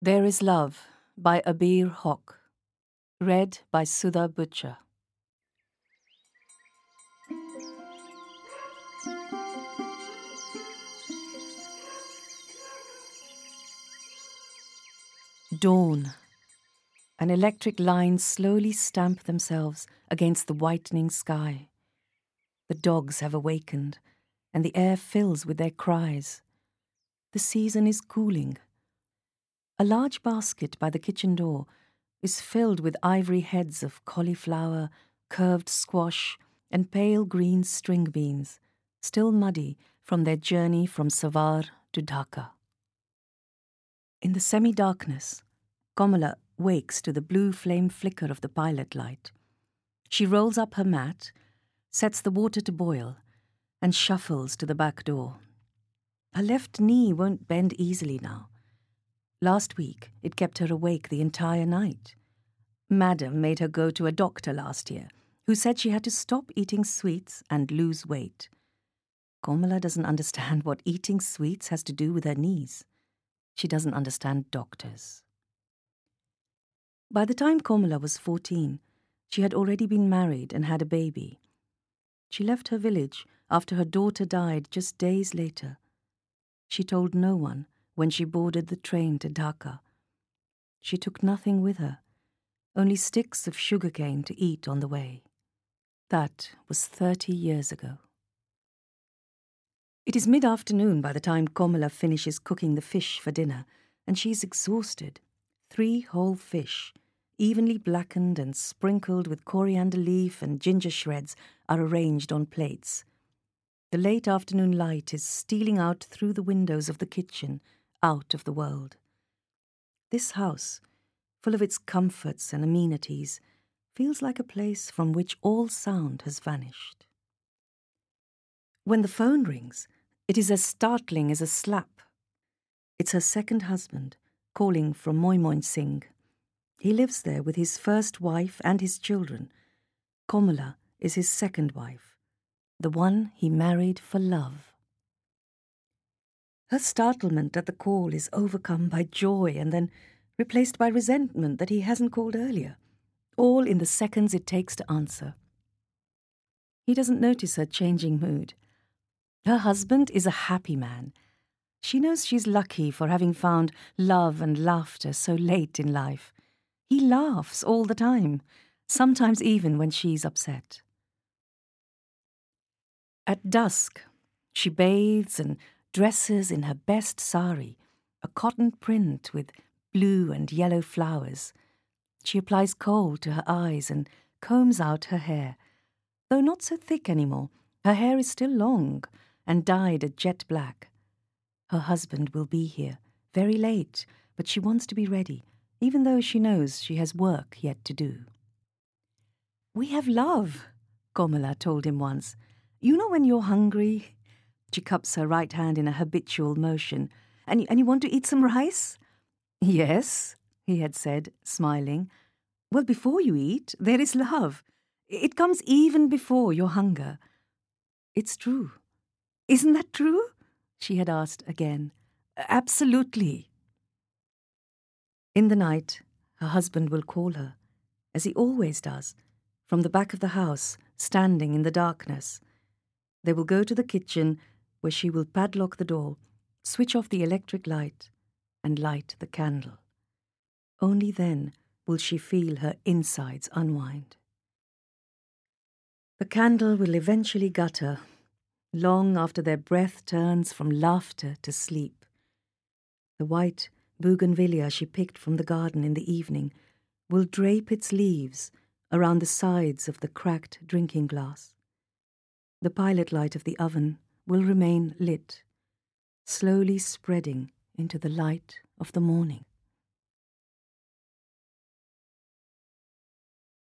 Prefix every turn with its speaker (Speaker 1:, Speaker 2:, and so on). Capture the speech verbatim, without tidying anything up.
Speaker 1: There is Love by Abir Haq. Read by Sudha Butcher. Dawn. An electric lines slowly stamp themselves against the whitening sky. The dogs have awakened, and the air fills with their cries. The season is cooling. A large basket by the kitchen door is filled with ivory heads of cauliflower, curved squash, and pale green string beans, still muddy from their journey from Savar to Dhaka. In the semi-darkness, Komala wakes to the blue flame flicker of the pilot light. She rolls up her mat, sets the water to boil, and shuffles to the back door. Her left knee won't bend easily now. Last week, it kept her awake the entire night. Madam made her go to a doctor last year, who said she had to stop eating sweets and lose weight. Komala doesn't understand what eating sweets has to do with her knees. She doesn't understand doctors. By the time Komala was fourteen, she had already been married and had a baby. She left her village after her daughter died just days later. She told no one when she boarded the train to Dhaka. She took nothing with her, only sticks of sugarcane to eat on the way. That was thirty years ago. It is mid-afternoon by the time Komala finishes cooking the fish for dinner, and she's exhausted. Three whole fish, evenly blackened and sprinkled with coriander leaf and ginger shreds, are arranged on plates. The late afternoon light is stealing out through the windows of the kitchen, out of the world. This house, full of its comforts and amenities, feels like a place from which all sound has vanished. When the phone rings, it is as startling as a slap. It's her second husband, calling from Moymoin Singh. He lives there with his first wife and his children. Komala is his second wife, the one he married for love. Her startlement at the call is overcome by joy and then replaced by resentment that he hasn't called earlier, all in the seconds it takes to answer. He doesn't notice her changing mood. Her husband is a happy man. She knows she's lucky for having found love and laughter so late in life. He laughs all the time, sometimes even when she's upset. At dusk, she bathes and dresses in her best sari, a cotton print with blue and yellow flowers. She applies kohl to her eyes and combs out her hair. Though not so thick anymore, her hair is still long and dyed a jet black. Her husband will be here, very late, but she wants to be ready, even though she knows she has work yet to do. "We have love," Komala told him once. "You know when you're hungry?" She cups her right hand in a habitual motion. And you, and you want to eat some rice?" "Yes," he had said, smiling. "Well, before you eat, there is love. It comes even before your hunger." "It's true. Isn't that true?" she had asked again. "Absolutely." In the night, her husband will call her, as he always does, from the back of the house, standing in the darkness. They will go to the kitchen, where she will padlock the door, switch off the electric light, and light the candle. Only then will she feel her insides unwind. The candle will eventually gut her, long after their breath turns from laughter to sleep. The white bougainvillea she picked from the garden in the evening will drape its leaves around the sides of the cracked drinking glass. The pilot light of the oven will remain lit, slowly spreading into the light of the morning.